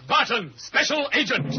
Barton, Special Agent.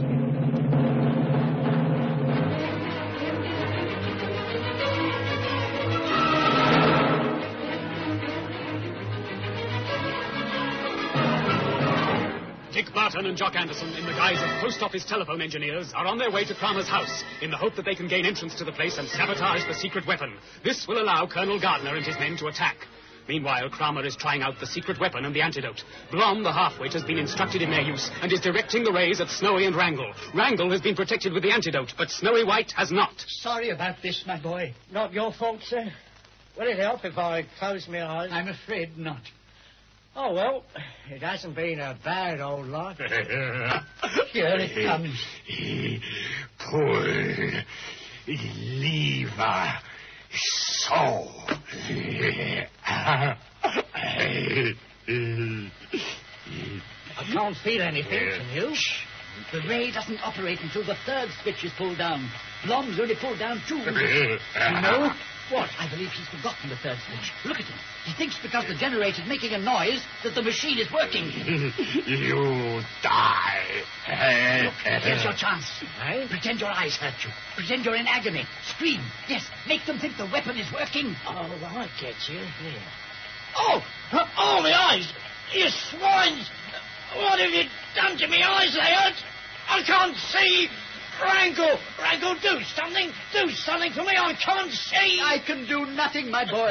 Dick Barton and Jock Anderson, in the guise of post office telephone engineers, are on their way to Kramer's house in the hope that they can gain entrance to the place and sabotage the secret weapon. This will allow Colonel Gardner and his men to attack. Meanwhile, Kramer is trying out the secret weapon and the antidote. Blom, the half-wit, has been instructed in their use and is directing the rays at Snowy and Wrangle. Wrangle has been protected with the antidote, but Snowy White has not. Sorry about this, my boy. Not your fault, sir. Would it help if I closed my eyes? I'm afraid not. Oh, well, it hasn't been a bad old lot. Here it comes. Pull. Lever. So. I can't feel anything. Can you? The ray doesn't operate until the third switch is pulled down. Blom's only pulled down 2. You know? What? I believe he's forgotten the third switch. Look at him. He thinks because the generator's making a noise that the machine is working. You die. Look, here's your chance. Pretend your eyes hurt you. Pretend you're in agony. Scream. Yes, make them think the weapon is working. Oh, I get you. Here. Oh, my eyes. You swines. What have you done to me eyes? They hurt. I can't see. Wrangle, do something for me. I can't see. I can do nothing, my boy.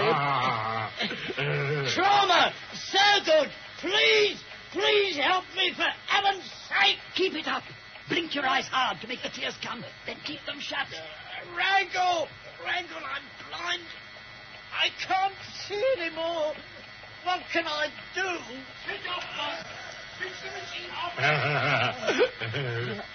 Trauma, Surgood, please help me for heaven's sake. Keep it up. Blink your eyes hard to make the tears come. Then keep them shut. Wrangle, I'm blind. I can't see anymore. What can I do? Switch off, boss. Switch the machine off.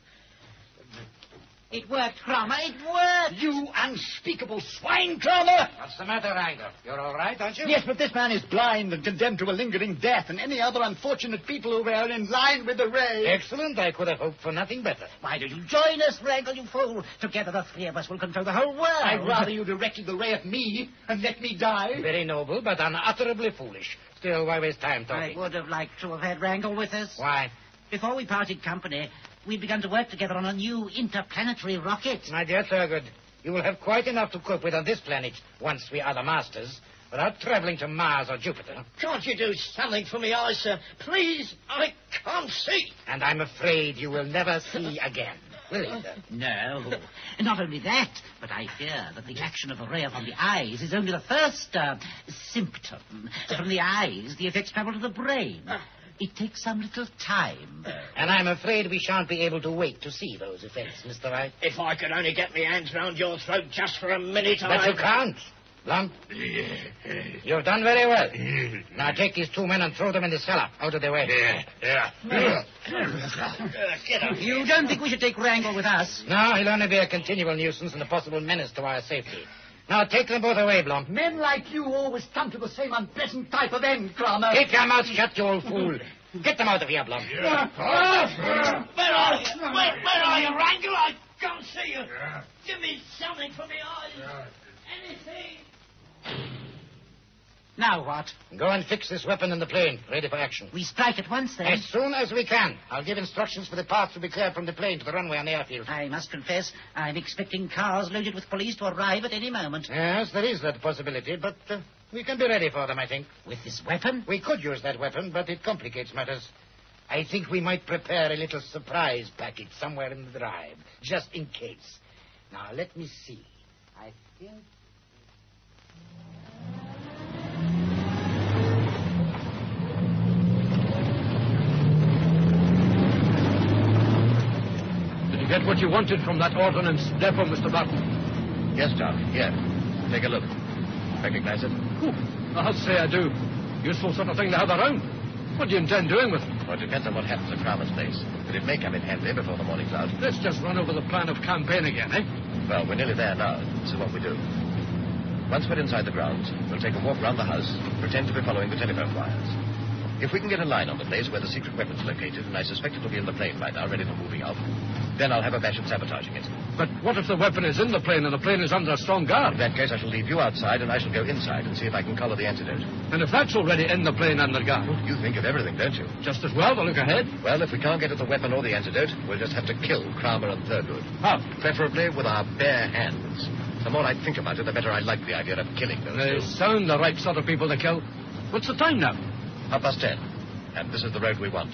It worked, Kramer. It worked. You unspeakable swine, Kramer. What's the matter, Wrangle? You're all right, aren't you? Yes, but this man is blind and condemned to a lingering death, and any other unfortunate people who are in line with the ray. Excellent. I could have hoped for nothing better. Why don't you join us, Wrangle, you fool? Together the 3 of us will control the whole world. I'd rather you directed the ray at me and let me die. Very noble, but unutterably foolish. Still, why waste time talking? I would have liked to have had Wrangle with us. Why? Before we parted company, we'd begun to work together on a new interplanetary rocket. My dear Thurgood, you will have quite enough to cope with on this planet once we are the masters, without traveling to Mars or Jupiter. Can't you do something for me, eyes, sir? Please, I can't see. And I'm afraid you will never see again, will you? No. Not only that, but I fear that the action of the ray upon the eyes is only the first symptom. From the eyes, the effects travel to the brain. It takes some little time. And I'm afraid we shan't be able to wait to see those effects, Mr. Wright. If I could only get my hands round your throat just for a minute, But you can't. Blum, you've done very well. Now take these 2 men and throw them in the cellar, out of their way. Yeah. Get up. You don't think we should take Wrangle with us? No, he'll only be a continual nuisance and a possible menace to our safety. Now take them both away, Blum. Men like you always come to the same unpleasant type of end, Kramer. Keep your mouth shut, you old fool. Get them out of here, Blum. Where are you? Where are you, Wrangle? I can't see you. Give me something for me eyes. Anything. Now what? Go and fix this weapon in the plane, ready for action. We strike at once, then? As soon as we can. I'll give instructions for the path to be cleared from the plane to the runway on the airfield. I must confess, I'm expecting cars loaded with police to arrive at any moment. Yes, there is that possibility, but we can be ready for them, I think. With this weapon? We could use that weapon, but it complicates matters. I think we might prepare a little surprise package somewhere in the drive, just in case. Now, let me see. I think... Get what you wanted from that ordnance depot, Mr. Barton. Yes, John. Here. Take a look. Recognize it? I'll say I do. Useful sort of thing to have around. What do you intend doing with it? Well, it depends on what happens at Kramer's place. But it may come in handy before the morning's out. Let's just run over the plan of campaign again, eh? Well, we're nearly there now. This is what we do. Once we're inside the grounds, we'll take a walk round the house, pretend to be following the telephone wires. If we can get a line on the place where the secret weapon's located, and I suspect it'll be in the plane by now, ready for moving off, then I'll have a bash at sabotaging it. But what if the weapon is in the plane and the plane is under a strong guard? In that case, I shall leave you outside, and I shall go inside and see if I can collar the antidote. And if that's already in the plane under guard? You think of everything, don't you? Just as well to look ahead. Well, if we can't get at the weapon or the antidote, we'll just have to kill Kramer and Thurgood. How? Preferably with our bare hands. The more I think about it, the better I like the idea of killing those They two. sound the right sort of people to kill. What's the time now? 10:30. And this is the road we want.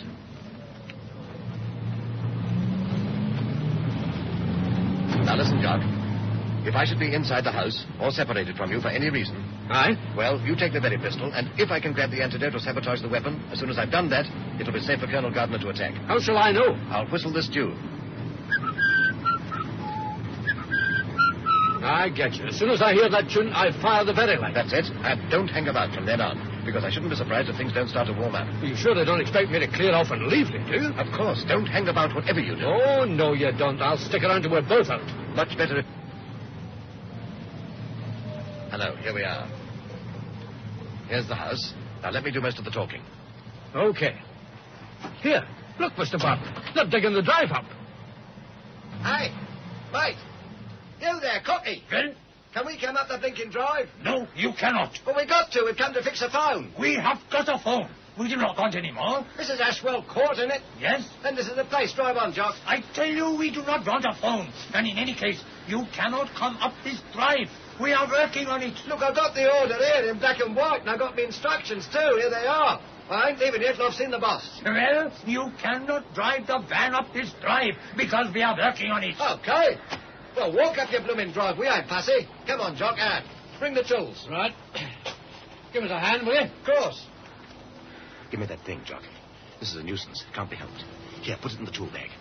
Now listen, Jock. If I should be inside the house or separated from you for any reason, Aye? well, you take the very pistol, and if I can grab the antidote or sabotage the weapon, as soon as I've done that, it'll be safe for Colonel Gardner to attack. How shall I know? I'll whistle this tune. I get you. As soon as I hear that tune, I fire the very light. That's it. And don't hang about from then on, because I shouldn't be surprised if things don't start to warm up. You sure they don't expect me to clear off and leave me, do you? Of course, don't hang about whatever you do. Oh, no, you don't. I'll stick around till we're both out. Much better if... Hello, here we are. Here's the house. Now let me do most of the talking. Okay. Here, look, Mr. Barton. They're digging the drive up. Hey, mate. You there, Cocky. Well, Can we come up the blinking drive? no, you cannot. Well, we got to. We've come to fix a phone. We have got a phone. We do not want any more. This is Ashwell Court, isn't it? Yes? Then this is the place. Drive on, Jock. I tell you, we do not want a phone. And in any case, you cannot come up this drive. We are working on it. Look, I've got the order here in black and white, and I've got the instructions, too. Here they are. I ain't leaving here till I've seen the boss. Well, you cannot drive the van up this drive because we are working on it. Okay. Well, walk up your blooming drive. We ain't fussy. Come on, Jock. Bring the tools. Right. Give us a hand, will you? Of course. Give me that thing, Jock. This is a nuisance. It can't be helped. Here, put it in the tool bag.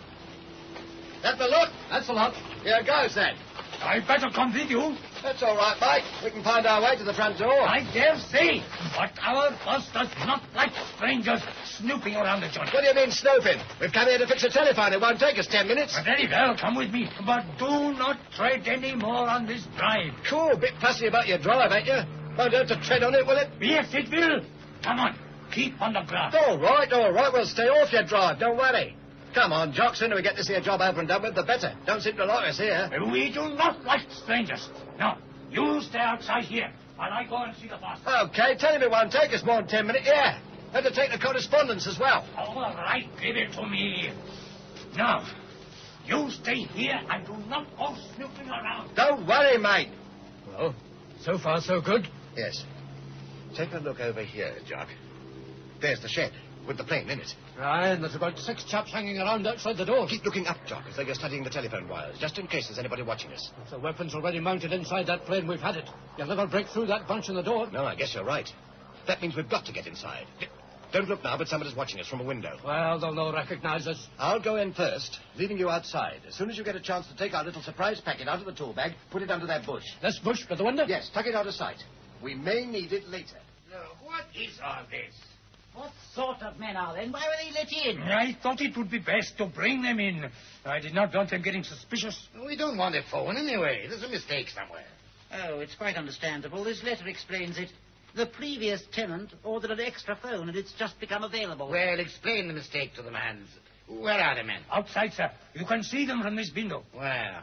That the lot? That's a lot. Here goes, then. I better come with you. That's all right, mate. We can find our way to the front door. I dare say. But our boss does not like strangers snooping around the joint. What do you mean, snooping? We've come here to fix a telephone. It won't take us 10 minutes. Very well, come with me. But do not tread any more on this drive. Cool, a bit fussy about your drive, ain't you? Won't hurt to tread on it, will it? Yes, it will. Come on. Keep on the grass. All right. We'll stay off your drive. Don't worry. Come on, Jock. Sooner we get this here job over and done with, the better. Don't seem to like us here. We do not like strangers. No, you stay outside here while I go and see the boss. Okay, tell him it won't take us more than 10 minutes. Yeah. Had to take the correspondence as well. All right, give it to me. Now, you stay here and do not go snooping around. Don't worry, mate. Well, so far so good. Yes. Take a look over here, Jock. There's the shed, with the plane in it. Aye, and there's about 6 chaps hanging around outside the door. Keep looking up, Jock, as though you're studying the telephone wires, just in case there's anybody watching us. If the weapon's already mounted inside that plane, we've had it. You'll never break through that bunch in the door. No, I guess you're right. That means we've got to get inside. Don't look now, but somebody's watching us from a window. Well, they'll not recognize us. I'll go in first, leaving you outside. As soon as you get a chance to take our little surprise packet out of the tool bag, put it under that bush. This bush by the window? Yes, tuck it out of sight. We may need it later. What is all this? What sort of men are they? Why were they let in? I thought it would be best to bring them in. I did not want them getting suspicious. We don't want a phone anyway. There's a mistake somewhere. Oh, it's quite understandable. This letter explains it. The previous tenant ordered an extra phone, and it's just become available. Well, explain the mistake to the man. Where are the men? Outside, sir. You can see them from this window. Where?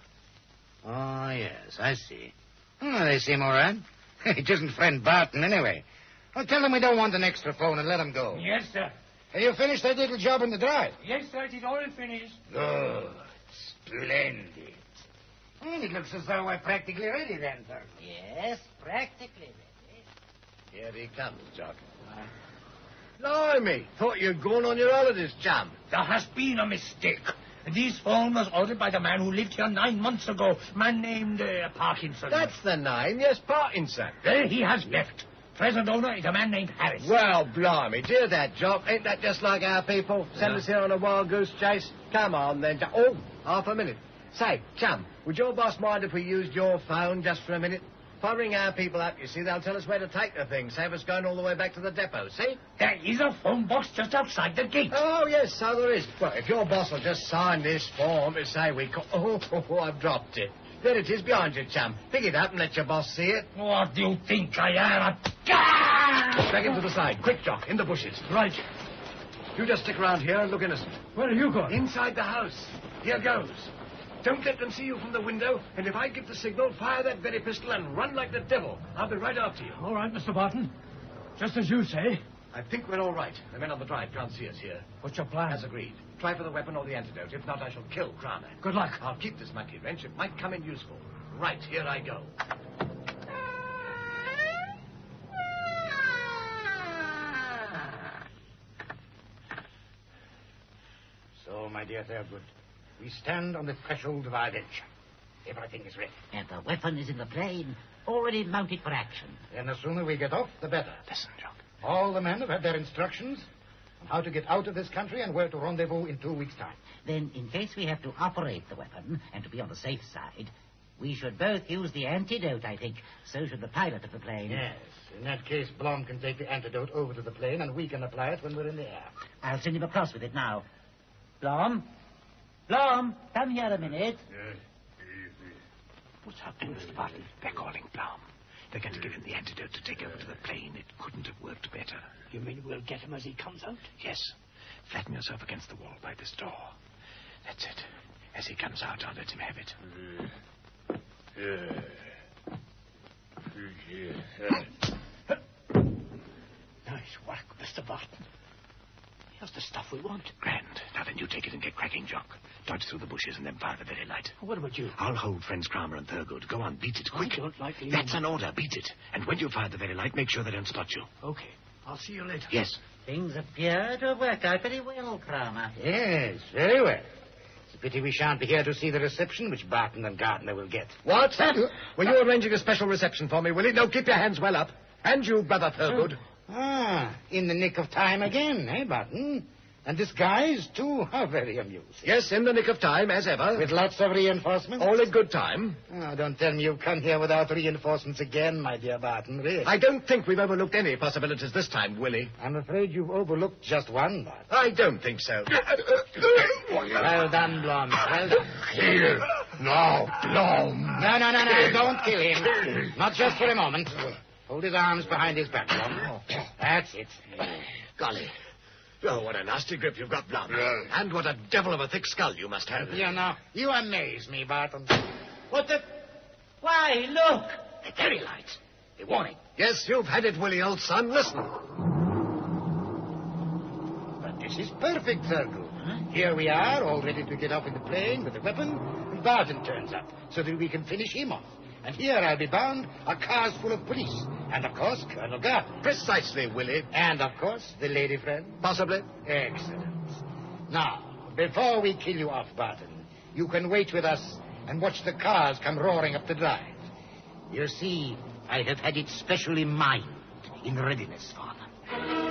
Oh, yes, I see. Oh, they seem all right. It isn't friend Barton, anyway. Well, tell them we don't want an extra phone and let them go. Yes, sir. Have you finished that little job in the drive? Yes, sir. It is all finished. Good. Splendid. Well, it looks as though we're practically ready then, sir. Yes, practically ready. Here he comes, Jock. Blimey. Thought you'd gone on your holidays, chum. There has been a mistake. This phone was ordered by the man who lived here 9 months ago. Man named Parkinson. That's the name. Yes, Parkinson. Well, he has left. Present owner is a man named Harris. Well, blimey, dear that, Jock. Ain't that just like our people? Send us here on a wild goose chase? Come on, then. Oh, half a minute. Say, chum, would your boss mind if we used your phone just for a minute? If I ring our people up, you see, they'll tell us where to take the thing. Save us going all the way back to the depot, see? There is a phone box just outside the gate. Oh, yes, so there is. Well, if your boss will just sign this form to say we... I've dropped it. There it is behind you, chum. Pick it up and let your boss see it. What do you think I am? Back into the side. Quick, Jock. In the bushes. Right. You just stick around here and look innocent. Where are you going? Inside the house. Here goes. Don't let them see you from the window, and if I give the signal, fire that very pistol and run like the devil. I'll be right after you. All right, Mr. Barton. Just as you say. I think we're all right. The men on the drive can't see us here. What's your plan? As agreed. Try for the weapon or the antidote. If not, I shall kill Kramer. Good luck. I'll keep this monkey wrench. It might come in useful. Right, here I go. So, my dear Thurgood, we stand on the threshold of our adventure. Everything is ready. And the weapon is in the plane, already mounted for action. And the sooner we get off, the better. Listen, Jock. All the men have had their instructions on how to get out of this country and where to rendezvous in 2 weeks' time. Then, in case we have to operate the weapon, and to be on the safe side, we should both use the antidote, I think. So should the pilot of the plane. Yes. In that case, Blom can take the antidote over to the plane, and we can apply it when we're in the air. I'll send him across with it now. Blom? Blom, come here a minute. What's happening, Mr. Barton? They're calling Blom. They're going to give him the antidote to take over to the plane. It couldn't have worked better. You mean we'll get him as he comes out? Yes. Flatten yourself against the wall by this door. That's it. As he comes out, I'll let him have it. Nice work, Mr. Barton. Here's the stuff we want. Grand. Now then you take it and get cracking, Jock. Dodge through the bushes and then fire the very light. What about you? I'll hold friends Kramer and Thurgood. Go on, beat it, quick. I don't like leaving. That's an order. Beat it. And when you fire the very light, make sure they don't spot you. Okay. I'll see you later. Yes. Things appear to have worked out very well, Kramer. Yes, very well. It's a pity we shan't be here to see the reception which Barton and Gardner will get. What? Were you arranging a special reception for me, Willie? No, keep your hands well up. And you, Brother Thurgood. Ah, in the nick of time again, eh, Barton? And disguised, too? How very amusing. Yes, in the nick of time, as ever. With lots of reinforcements? All in good time. Oh, don't tell me you've come here without reinforcements again, my dear Barton, really. I don't think we've overlooked any possibilities this time, Willie. I'm afraid you've overlooked just one, Barton. I don't think so. Well done, Blom. Well done. Here. No, Blom. No. Don't kill him. Not just for a moment. Hold his arms behind his back, Blom. That's it. Golly. Oh, what a nasty grip you've got, Blom. And what a devil of a thick skull you must have. You know, you amaze me, Barton. What the... Why, look! The fairy lights. A warning. Yes, you've had it, Willie, old son. Listen. But this is perfect, Thurgood. Here we are, all ready to get off in the plane with the weapon, and Barton turns up so that we can finish him off. And here, I'll be bound, are cars full of police. And, of course, Colonel Gardner. Precisely, Willie. And, of course, the lady friend. Possibly. Excellent. Now, before we kill you off, Barton, you can wait with us and watch the cars come roaring up the drive. You see, I have had it specially mined in readiness for them.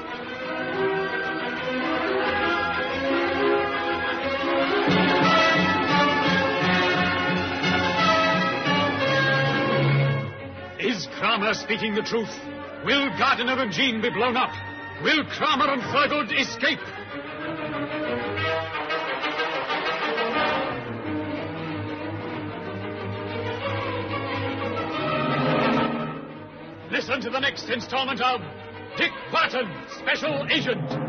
Is Kramer speaking the truth? Will Gardiner and Jean be blown up? Will Kramer and Thurgood escape? Listen to the next installment of Dick Barton, Special Agent.